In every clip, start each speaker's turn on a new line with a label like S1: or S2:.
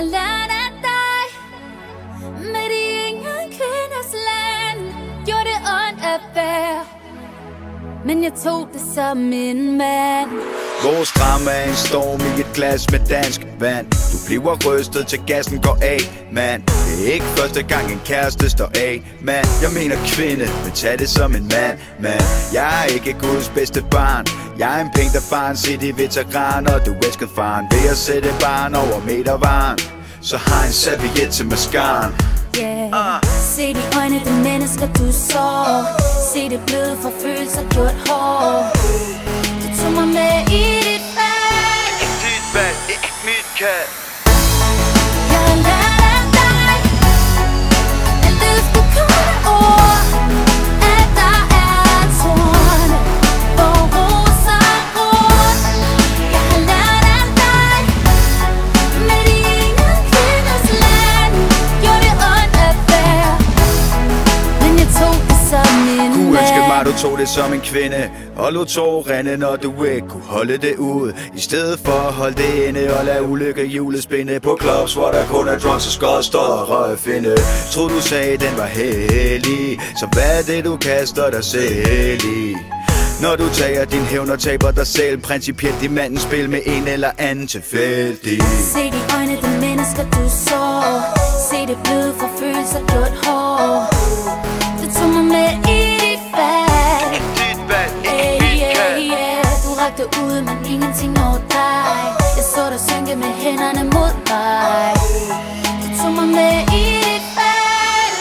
S1: har lært af dig. Med de ingen kvinders land gjorde det ondt at være, men jeg tog det som en mand.
S2: Vores drama er en storm i et glas med dansk vand. Du bliver rystet til gassen går af, mand. Det er ikke første gang en kæreste står af, mand. Jeg mener kvinde, men tag det som en mand. Jeg er ikke Guds bedste barn. Jeg er en penge, der faren City-veteran. Og du elskede faren ved at sætte barn over metervaren. Så har en serviet til maskaren.
S1: Se de øjne, de mennesker du så. Se det bløde for følelser gjort hård. Du tog mig med i dit valg.
S2: Ikke dit valg, ikke mit kald.
S1: Jeg har lært af dig, at det skulle komme ord. At der er torne, hvor roser gror. Jeg har lært af dig, med de ingen kvinders land gjorde det ondt at være, men jeg tog det som en mand.
S2: Kunne ønske mig, du tog det som en kvinde og lod tårer rinde, når du ikke kunne holde det ud. I stedet for at holde det inde og lade ulykke hjulet spinde på clubs, hvor der kun er drums og skod, stod og røg finde. Tror du sagde, den var hellig, så hvad er det, du kaster dig selv i? Når du tager din hævn og taber dig selv, principielt i mandens spil med en eller anden tilfældig.
S1: Se de øjne, de mennesker du så. Se det bløde for følelser gjort hård. Du tog mig med i dit valg.
S2: Ikke dit valg, ikke mit kald.
S1: Du rakte ud, men ingenting når dig. Jeg så dig synke med hænderne mod mig. Du tog mig med i dit valg.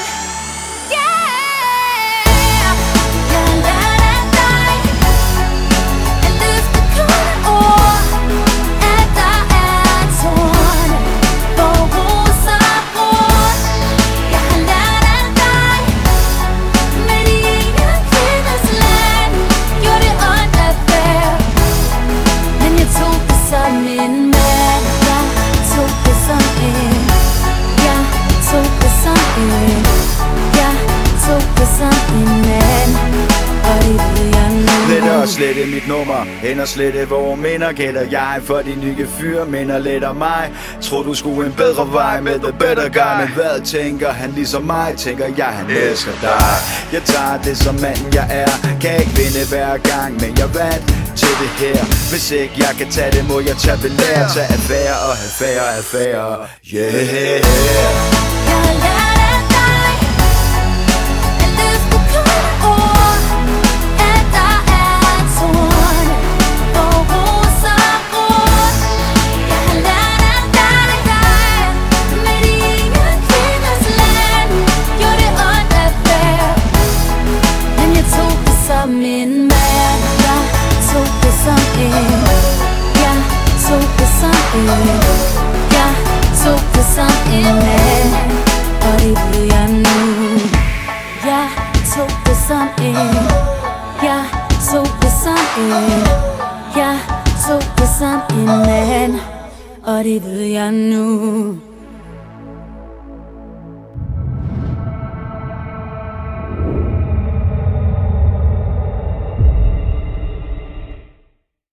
S1: Jeg har lært af dig, at det skal komme ord. At der er torne, hvor roser gror. Jeg har lært af dig, med de ingen kvinders land gjorde det ondt at være, men jeg tog det som en mand. Jeg tog det som en. Jeg tog det som en. Jeg tog det som en mand, og det ved jeg nu.
S2: Let at slette mit nummer, hen og slette hvor minder. Gætter jeg for de nye fyre, minder let af mig. Tror du skulle en bedre vej med the better guy. Men hvad tænker han ligesom mig? Tænker jeg han elsker dig. Jeg tager det som manden jeg er. Kan ikke vinde hver gang, men jeg vandt til det her. Hvis ikke jeg kan tage det, må jeg tage ved lære. Tage affære og have affære. Yeah.
S1: Jeg har lært af dig, at det skulle komme ord. At der er torne, hvor roser gror. Jeg har lært af dig, med de ingen kvinders land gjorde det ondt at være, men jeg tog det som en mand. Jeg tog det som en. Jeg tog det som en. Jeg tog det som en mand, og det ved jeg nu. Jeg tog det som en. Jeg tog det som en. Jeg tog det som en mand, og det ved jeg nu.